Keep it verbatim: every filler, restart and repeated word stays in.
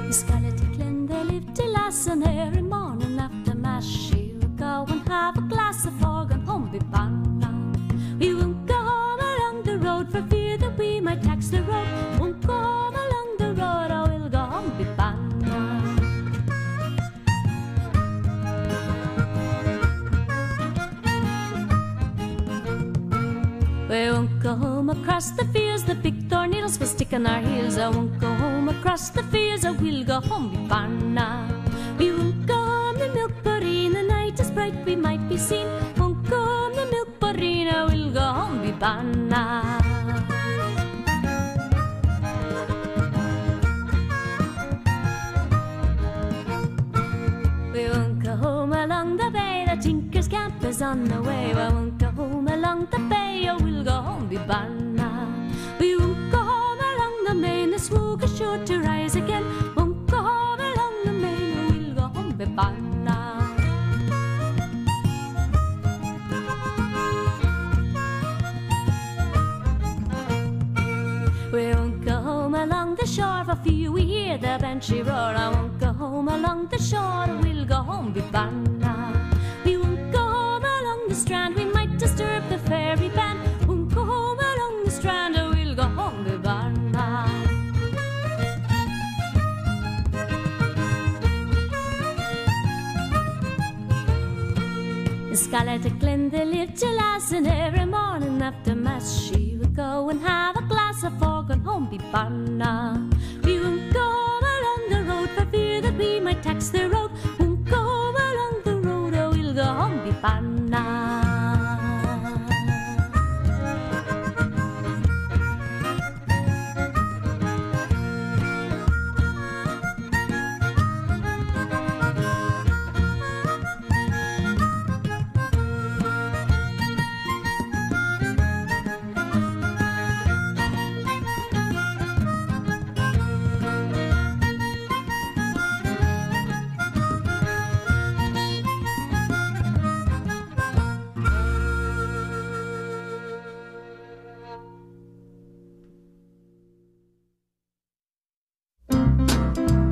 Scarlet Glen, they lived till last, and every morning after mass she would go and have a glass of fog and home be banna. We won't go home along the road for fear that we might tax the road. Won't go home along the road, I will go home be banna. We won't go home across the fields, the big thorn needles will stick in our heels. I won't go home across the fields, I will go home be banna. We won't go home the milk bureen, the night is bright, we might be seen. Won't go home the milk bureen, I will go home be banna. We won't go home along the bay, the Tinker's camp is on the way. I won't go home along the bay, I will go home be banna. We won't go home along the main, the smoke is sure to rise again. Won't go home along the main, I will go home be banna. We won't go home along the shore, for fear we hear the banshee roar. I won't go home along the shore, we'll go home be banna. We won't go home along the strand, we might disturb the fairy band. Won't go home along the strand, we'll go home be banna. Scarlet Glen, they lived till last, and every morning after mass she would go and have a glass of fog and home be banna. We won't go home along the road for fear that we might tax the road.